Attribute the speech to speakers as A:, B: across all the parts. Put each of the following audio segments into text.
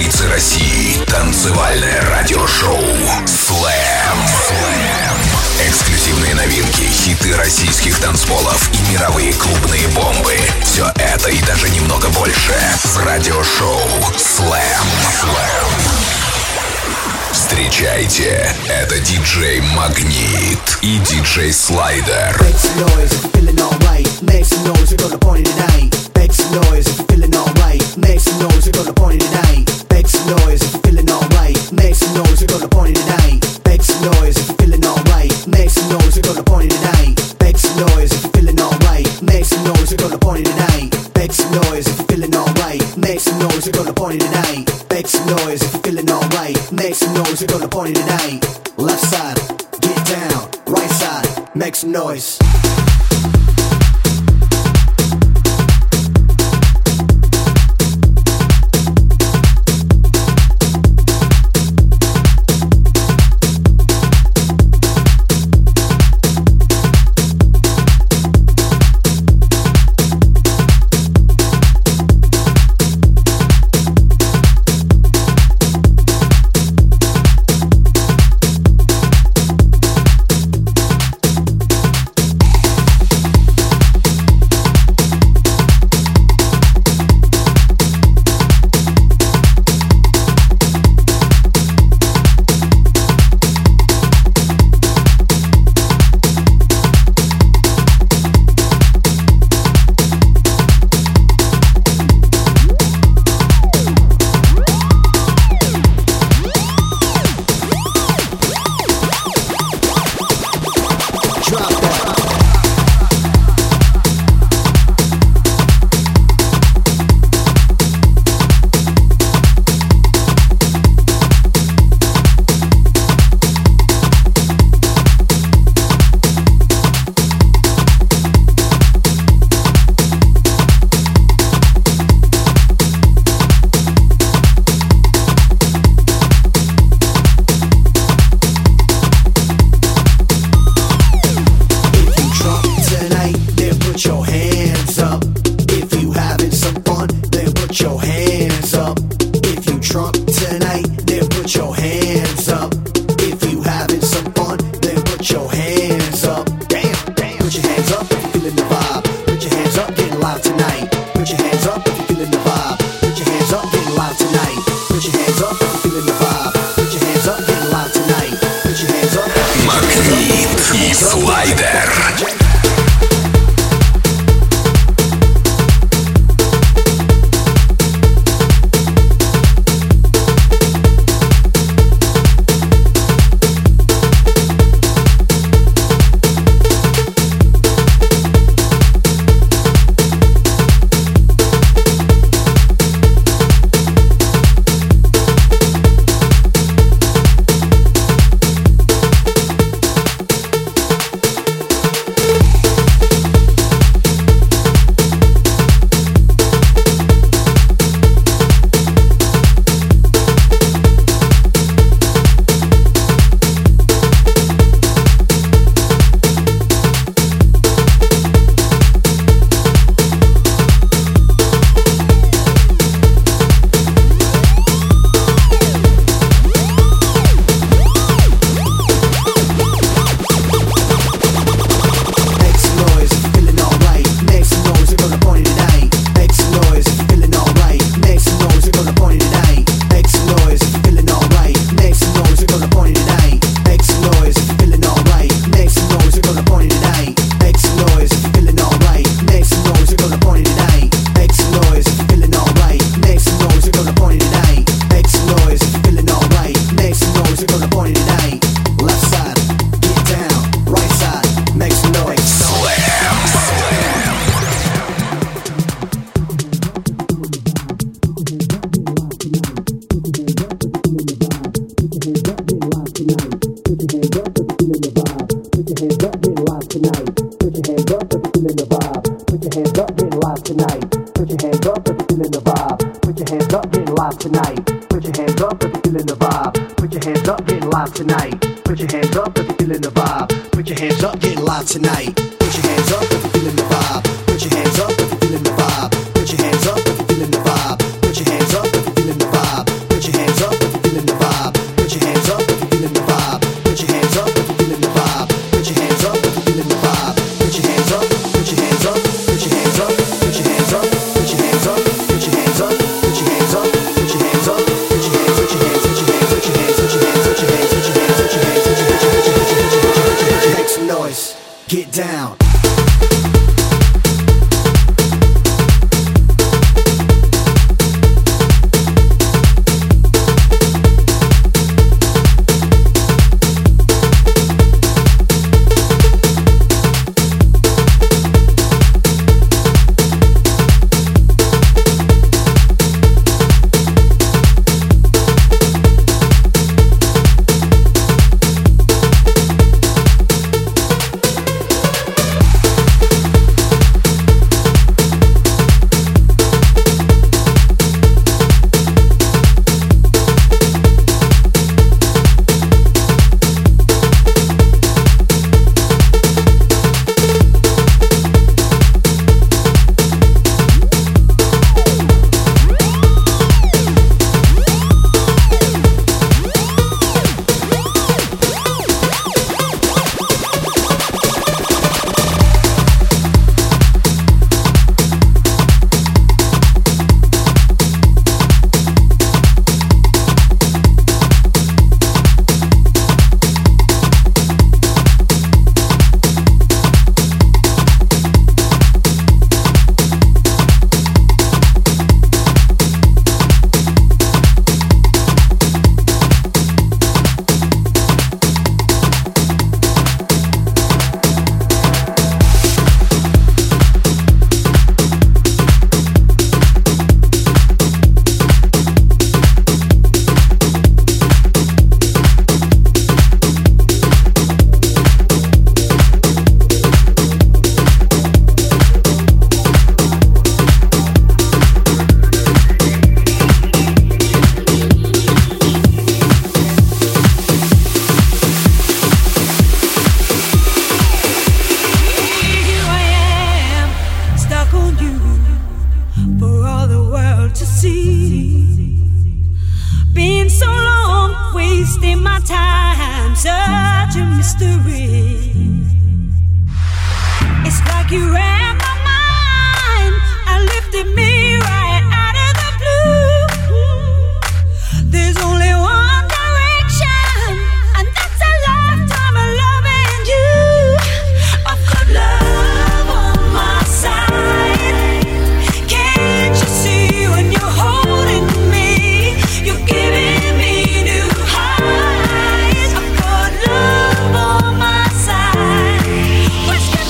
A: столицы России. Танцевальное радиошоу Slam. Эксклюзивные новинки, хиты российских танцполов и мировые клубные бомбы. Все это и даже немного больше в радиошоу Slam. Встречайте, это диджей Магнит и диджей Слайдер.
B: Make some noise if you're feeling alright. Make some noise, we're gonna party tonight. Make some noise if you're feeling alright. Make some noise, we're gonna party tonight. Make some noise if you're feeling alright. Make some noise, we're gonna party tonight. Make some noise if you're feeling alright. Make some noise, we're gonna party tonight. Make some noise if you're feeling alright. Make some noise, we're gonna party tonight. Make some noise if you're feeling alright. Make some noise, we're gonna party tonight. Make some noise if you're feeling alright. Make some noise, we're gonna party tonight. Left side, get down. Right side, make some noise. Tonight, put your hands up if you're feeling the vibe. Put your hands up if you're feeling the vibe. Put your hands up if you're feeling the vibe. Put your hands up if you're feeling the vibe. Put
C: wasting my time, such a mystery. It's like you ran my mind and lifted me right out of the blue. There's only one direction, and that's a lifetime of loving you. I've got love on my side. Can't you see when you're holding me? You're giving me new highs. I've got love on my side. Rescue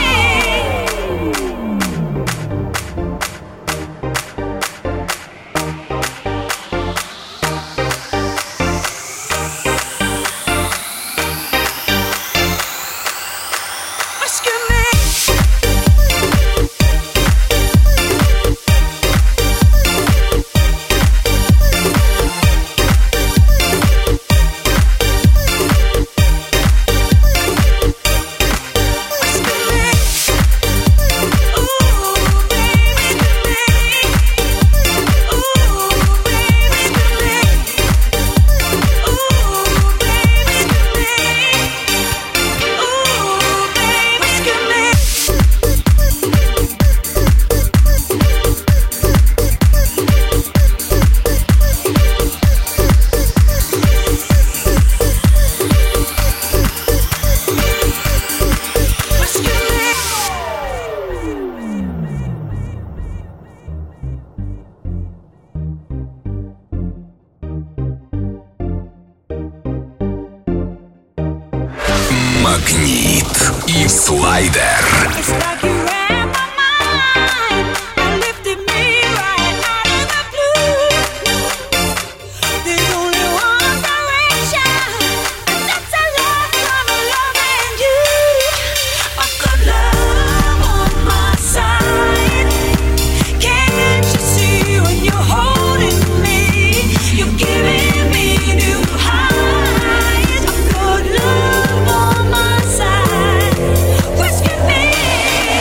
A: Магнит и Слайдер.
C: Rescue me.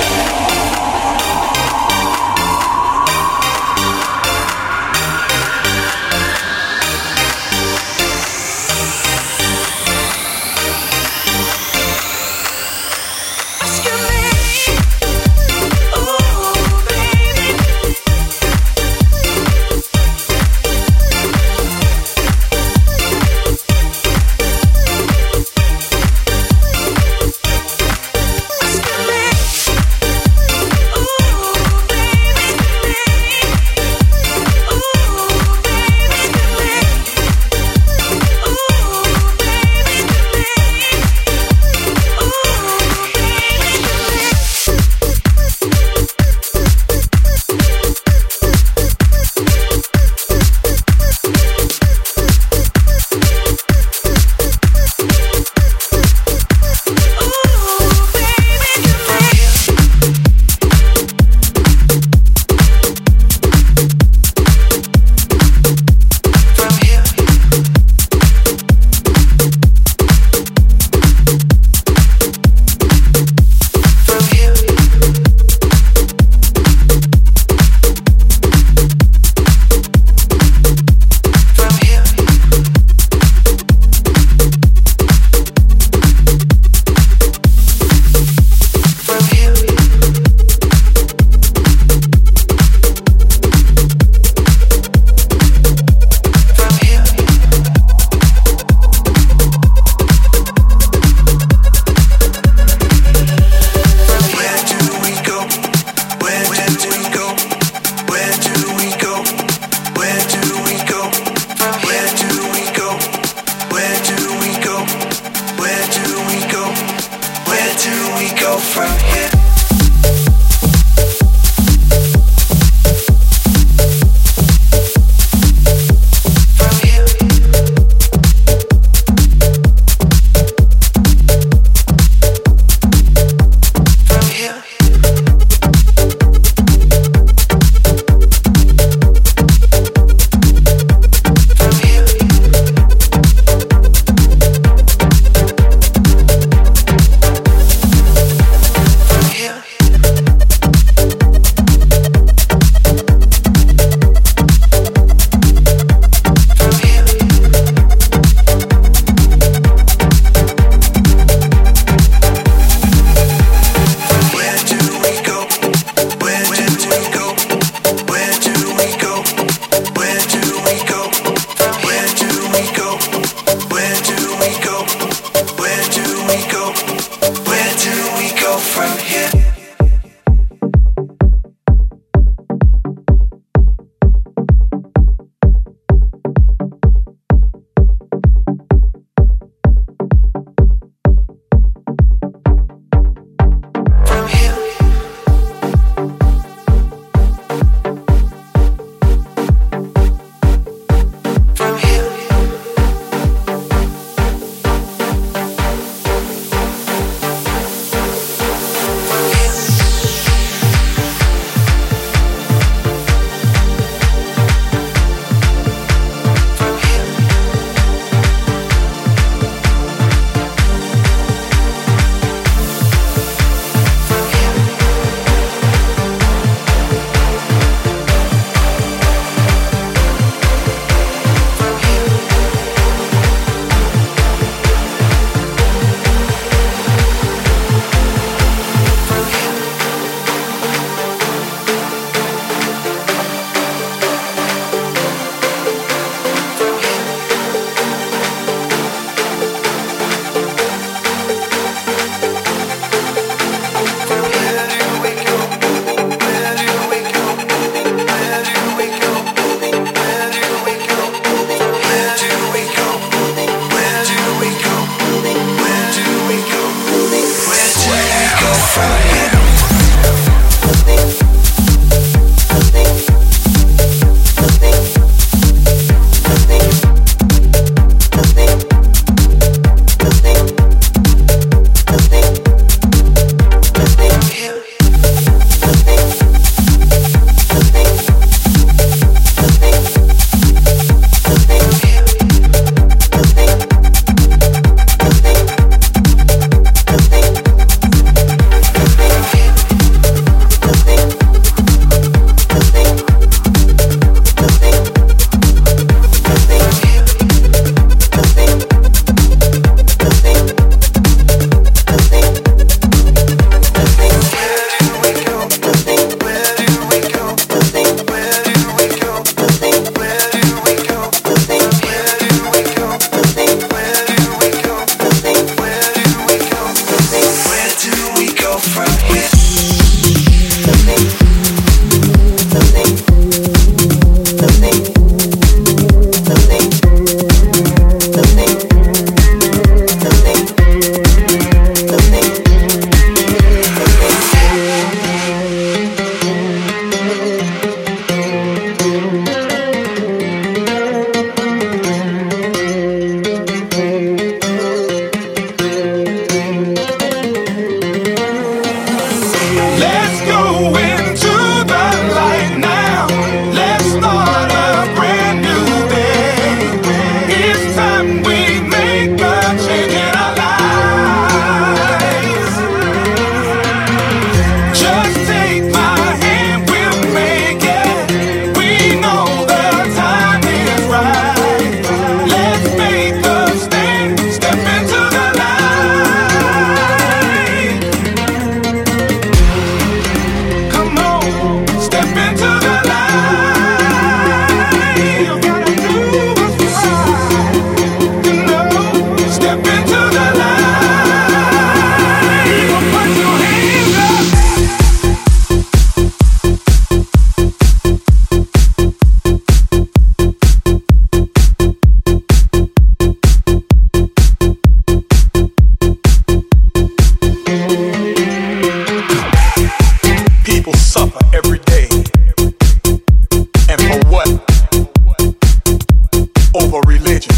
D: over religion,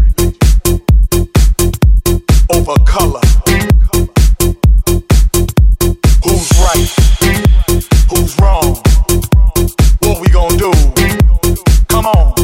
D: over color. Who's right? Who's wrong? What we gonna do? Come on.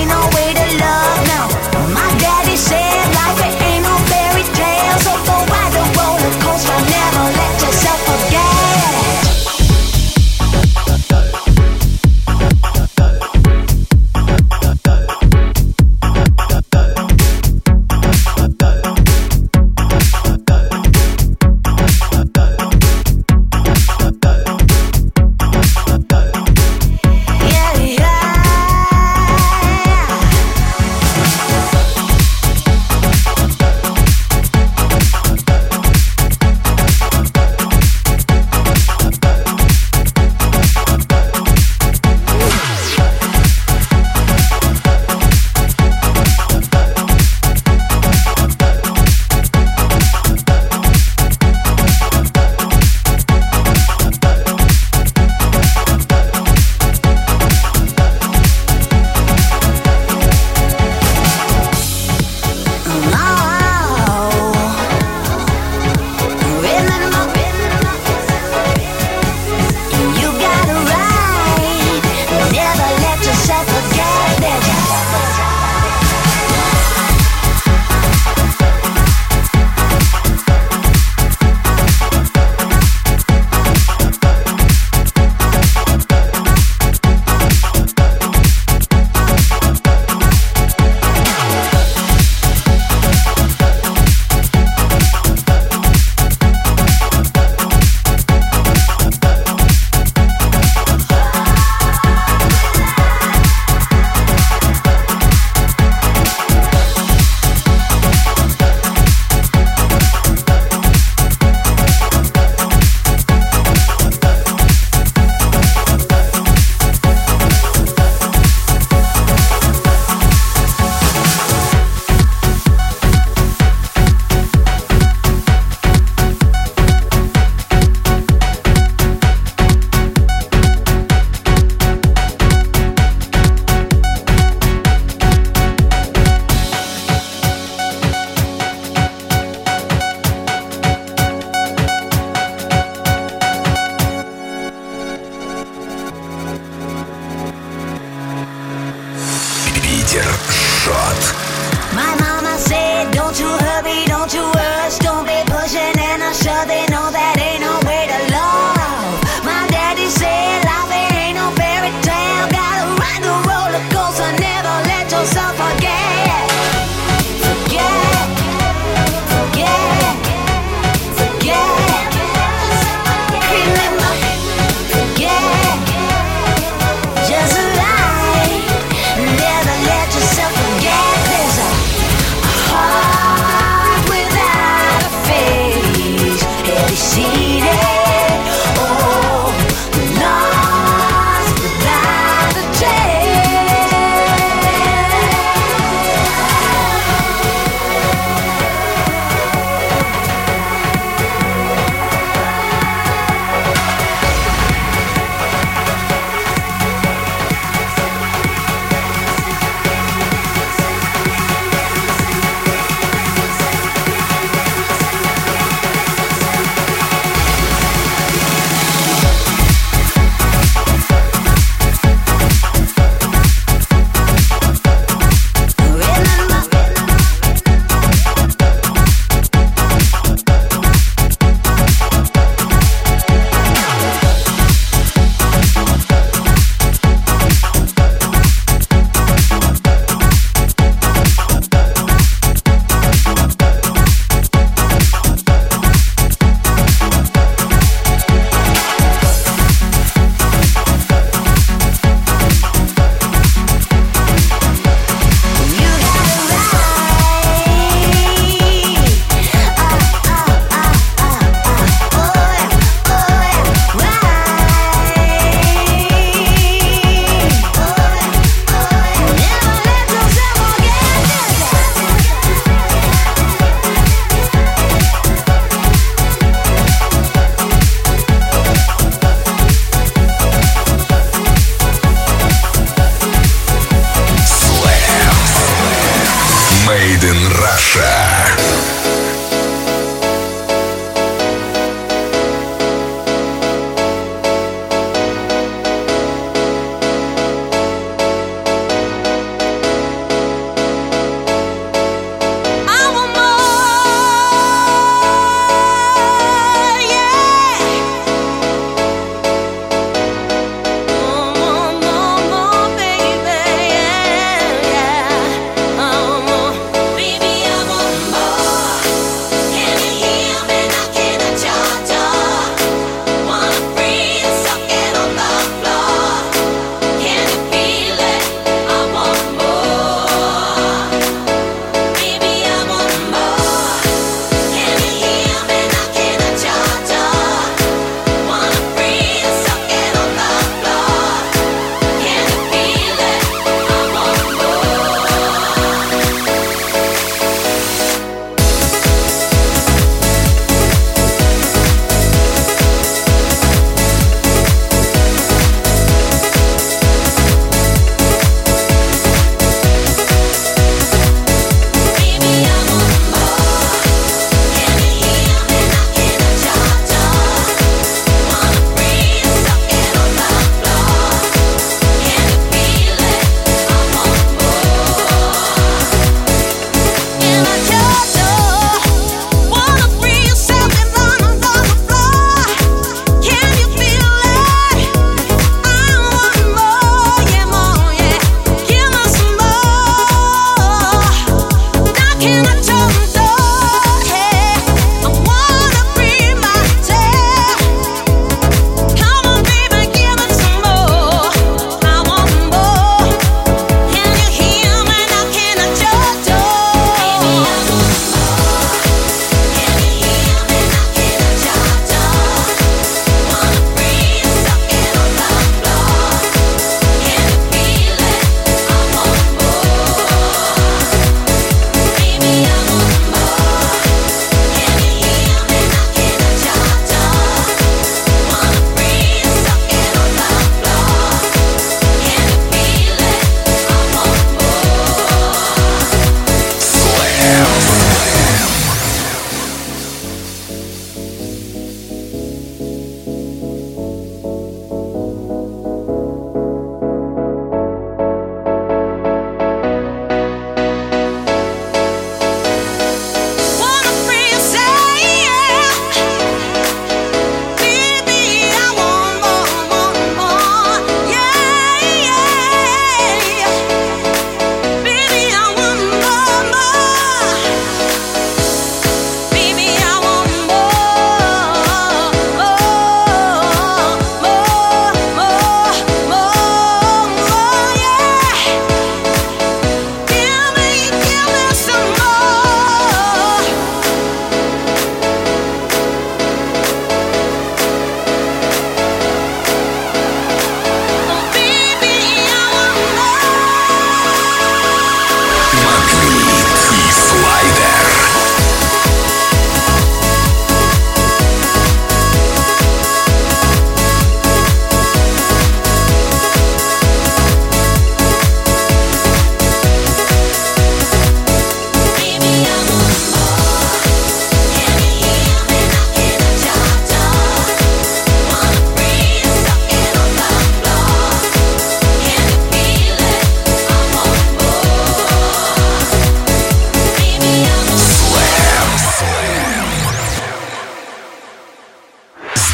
C: So go back.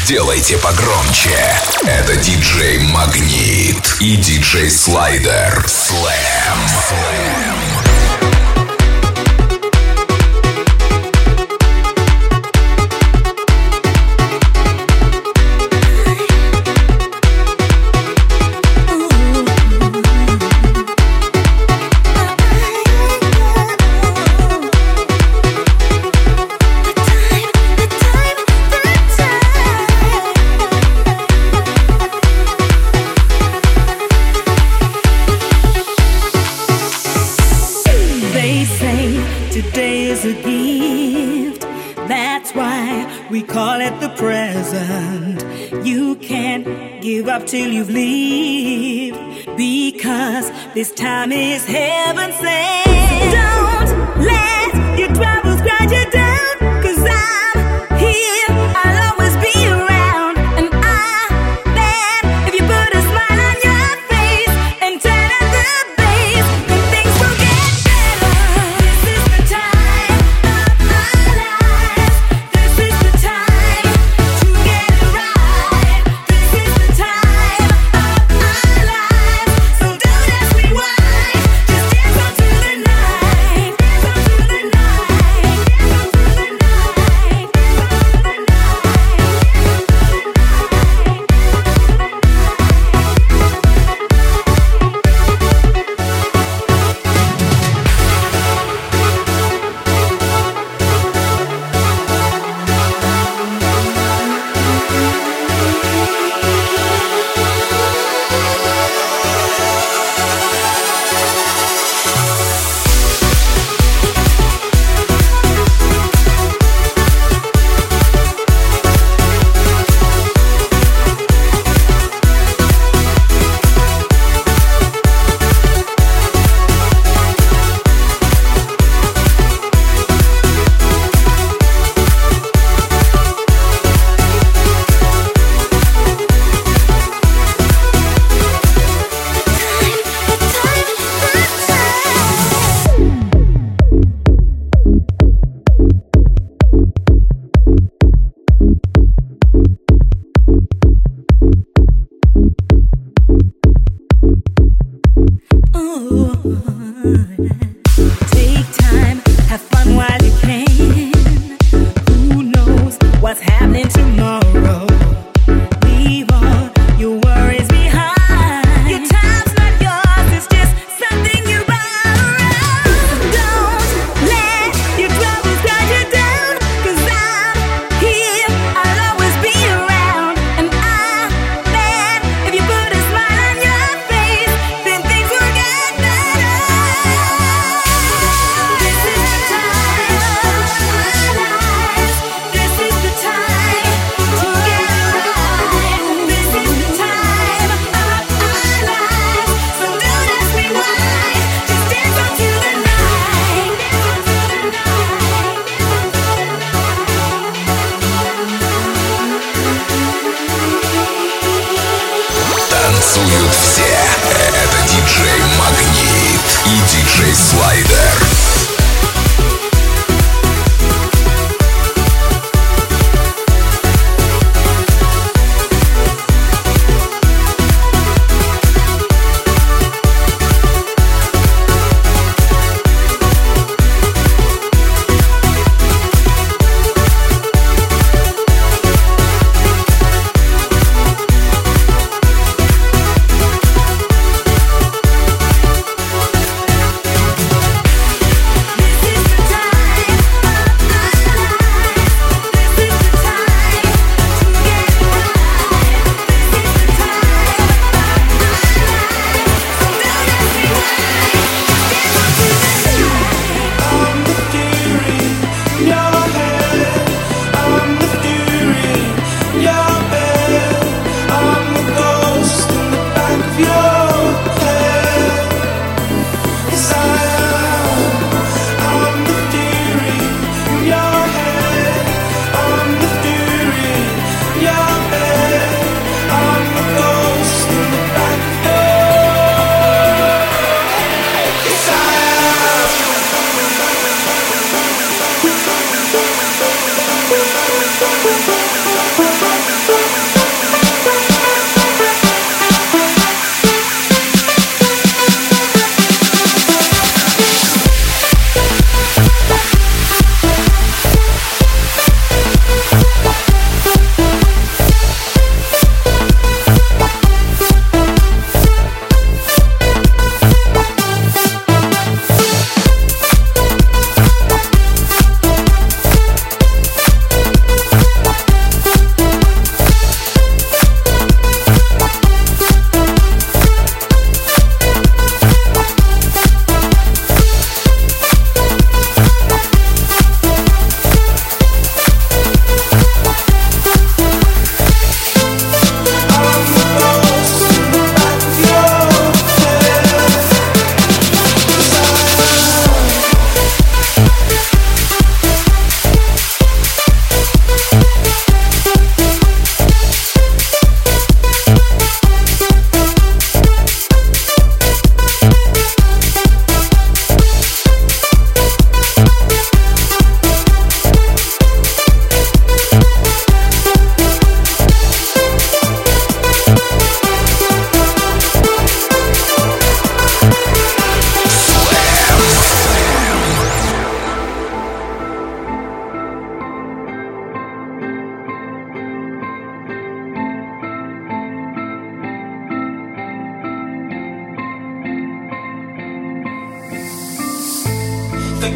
A: Сделайте погромче. Это диджей Магнит и диджей Слайдер. Слэм.
E: Till you've lived, because this time is heaven sent. Don't let your troubles grind you down, 'cause I'm here, I'll always be around. And I'm there if you put a smile on your face and turn up the bass, then things will get better. This is the time of my life. This is the time to get it right. This is the time of my life. So don't ask me why. Just dance on to the night. Dance on to the night. Dance on to the night. Dance on to the night. Take time, have fun while you can. Who knows what's happening tomorrow? Leave all your worries behind. Your time's not yours, it's just something you borrow. Don't let your troubles grind you down, 'cause I'm here, I'll always be around. And I'm there if you put a smile on your face, then things will get better. This is the time of my life. This is the time to get it right. This is the time of my life. So don't ask me why. Just dance on to the night. Dance on to the
A: Танцуют все. Это диджей Магнит и диджей Слайдер.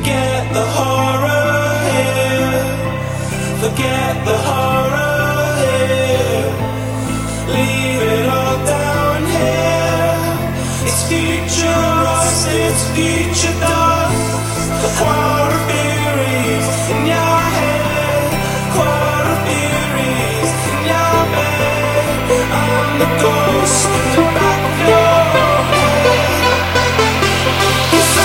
F: Forget the horror here. Forget the horror here. Leave it all down here. It's future rust, it's future dust. The choir of theories in your head. Choir of theories in your bed. I'm the ghost in the back of your head. 'Cause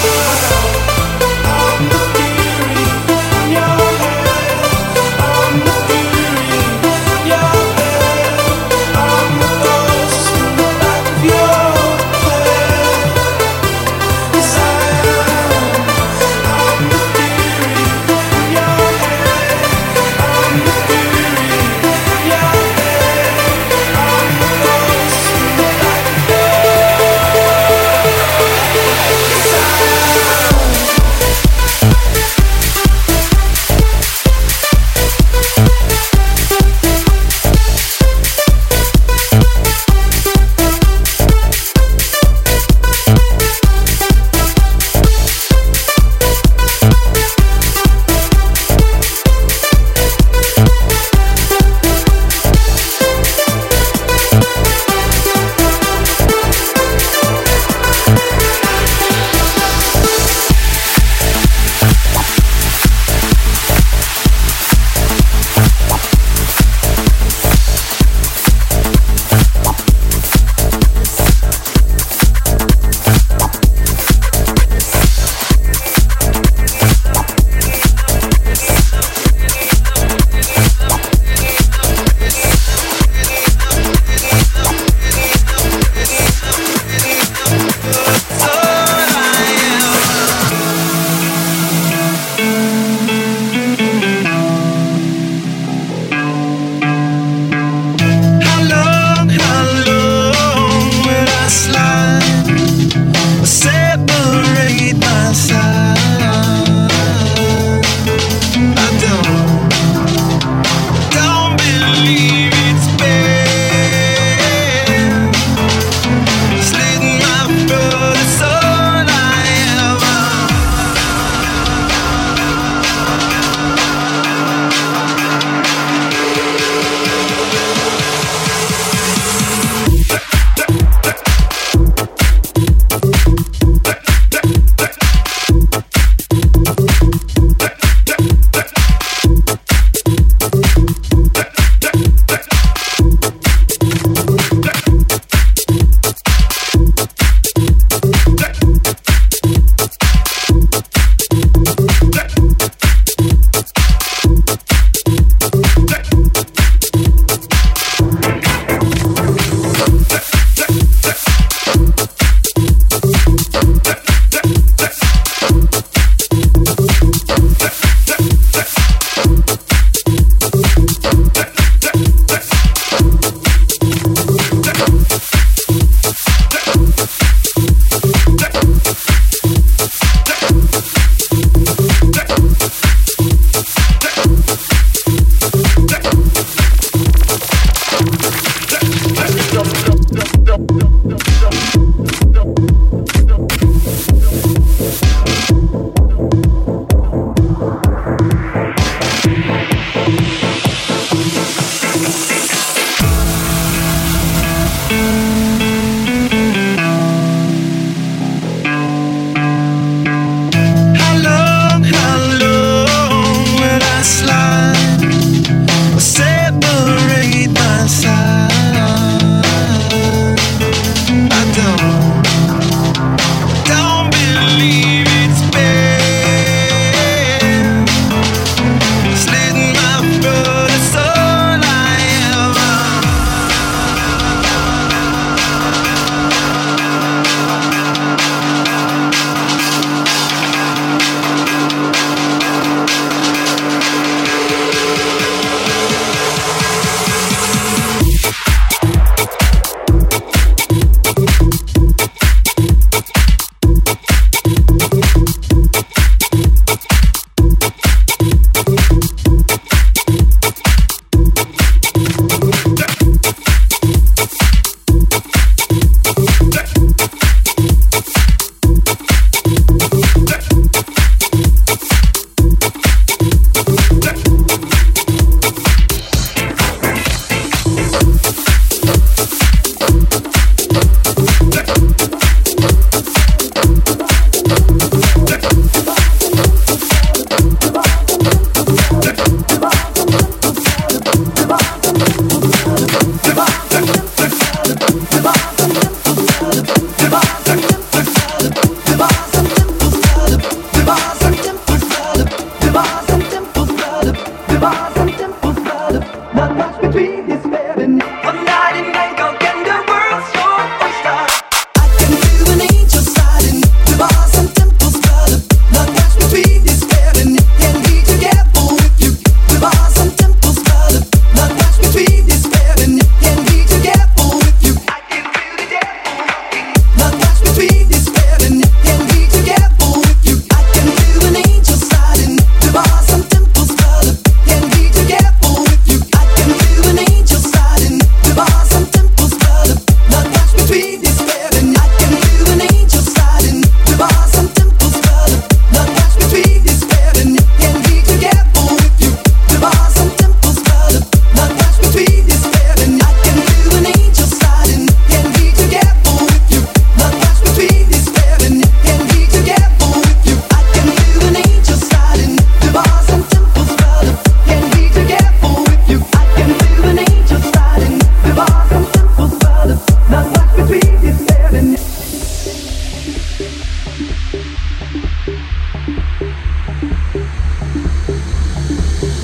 F: I'm the theory in your head. I'm the theory in your bed. I'm the ghost in the back of your head. 'Cause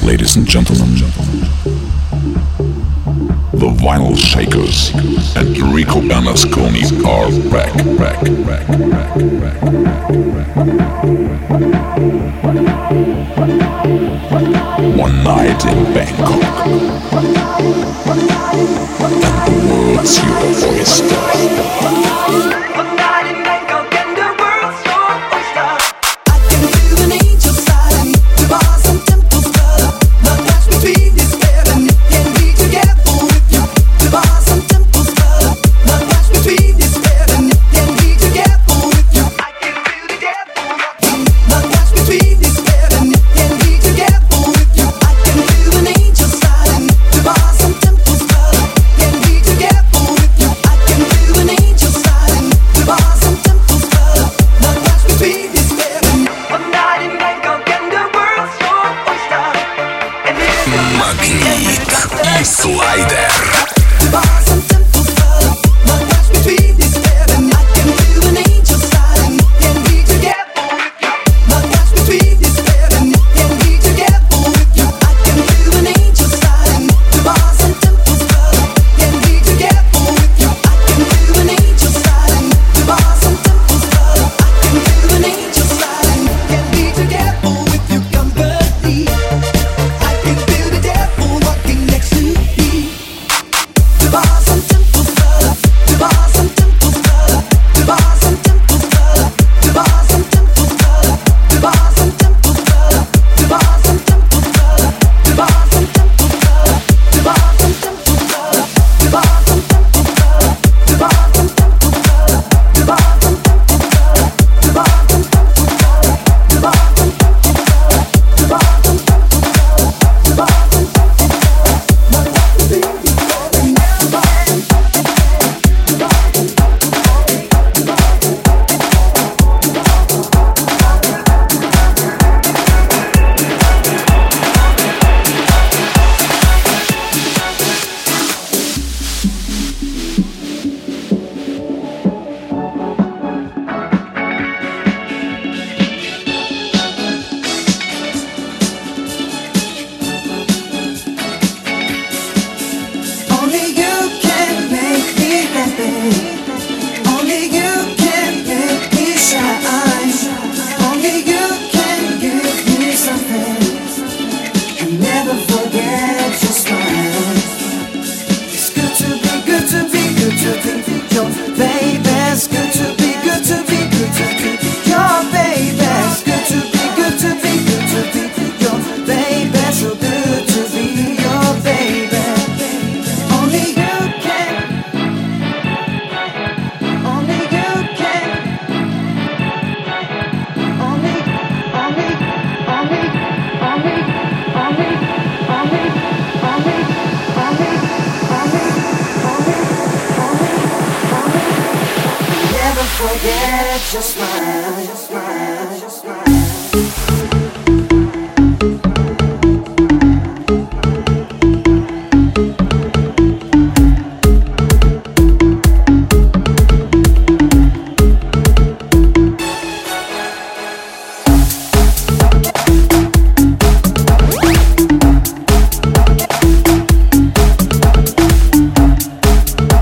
G: Ladies and gentlemen, the Vinyl Shakers and Rico Bernasconi are back. One night in Bangkok, and the world's your oyster.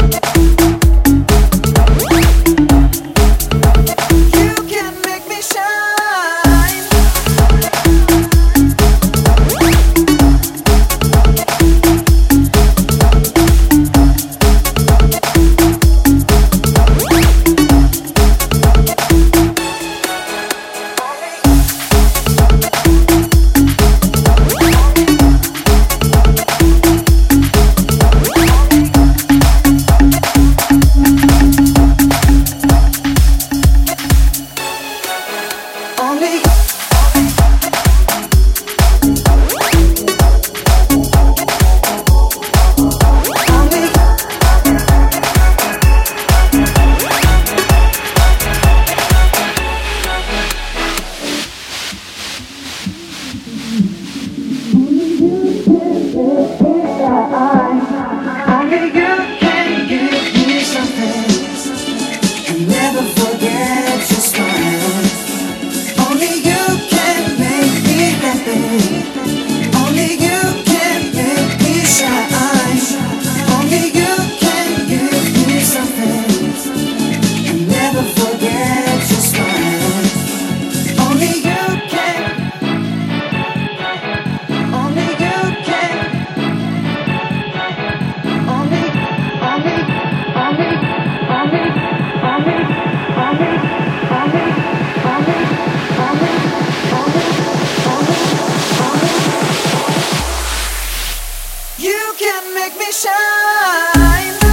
H: You can make me shine. make me shine.